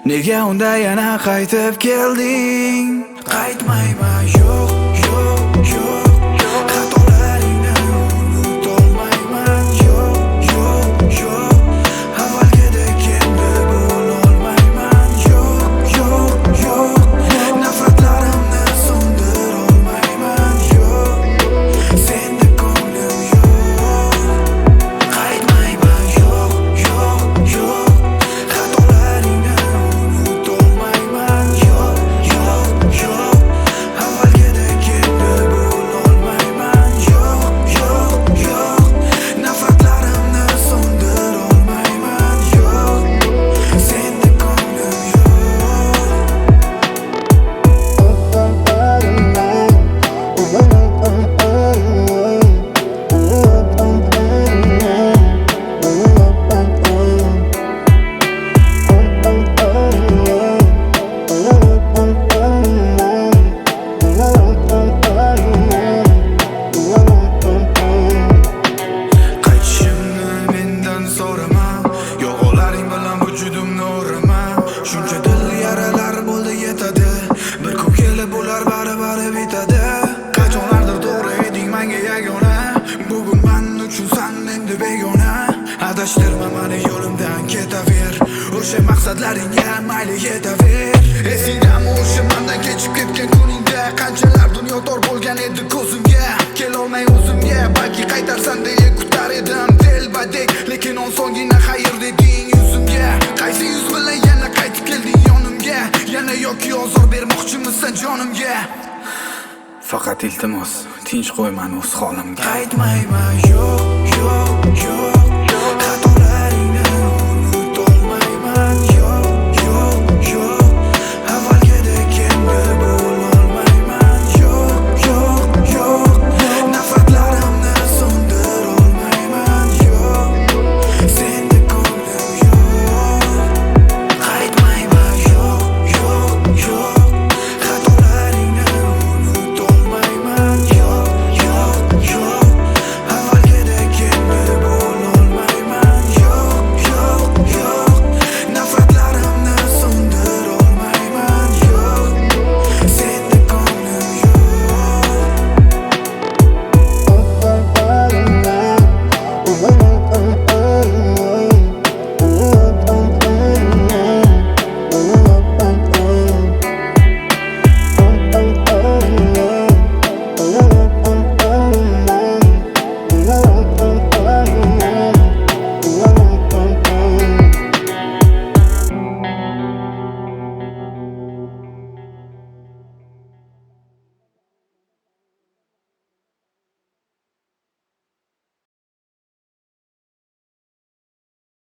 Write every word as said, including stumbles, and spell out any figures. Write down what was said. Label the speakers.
Speaker 1: Nega unda yana qaytib kelding? Qaytmayman, yo'q, yo'q, yo'q. Xatolaringni unutolmayman, yo'q, yo'q, yo'q. Avvalgidek endi bo'lolmayman, yo'q, yo'q, yo'q. Nafratlarimni so'ndirolmayman, yo'q. Senda ko'nglim yo'q. Qaytmayman, yo'q, yo'q, yo'q. Xatolaringni unutolmayman, yo'q, yo'q, yo'q. Avvalgidek endi bo'lolmayman, yo'q, yo'q, yo'q. Nafratlarimni so'ndirolmayman, yo'q. Senda ko'nglim Qaytishimni mendan so'rama, yo'g'olaring bilan vujudimni o'rama. Shuncha dil yaralar bo'ldi yetadi, bir kun kelib ular bari-bari bitadi. Qachonlardir to'g'ri eding menga yagona, bugun men uchun san endi begona. Adashtirma meni yo'limdan ketaver, o'sha maqsadlaringga mayli yetaver. Esingdami o'sha mendan kechib ketgan kuningda, qanchalar dunyo tor bo'lgan edi ko'zimga. Kelolmay o'zimga, balki qaytarsan deya kutar edim telbadek, lekin osongina xayr deding yuzimga. Qaysi yuz bilan yana qaytib kelding yonimga? Yana yoki ozor bermoqchimisan jonimga? Faqat iltimos, tinch qo'y meni o'z holimga. Qaytmayman, yo'q.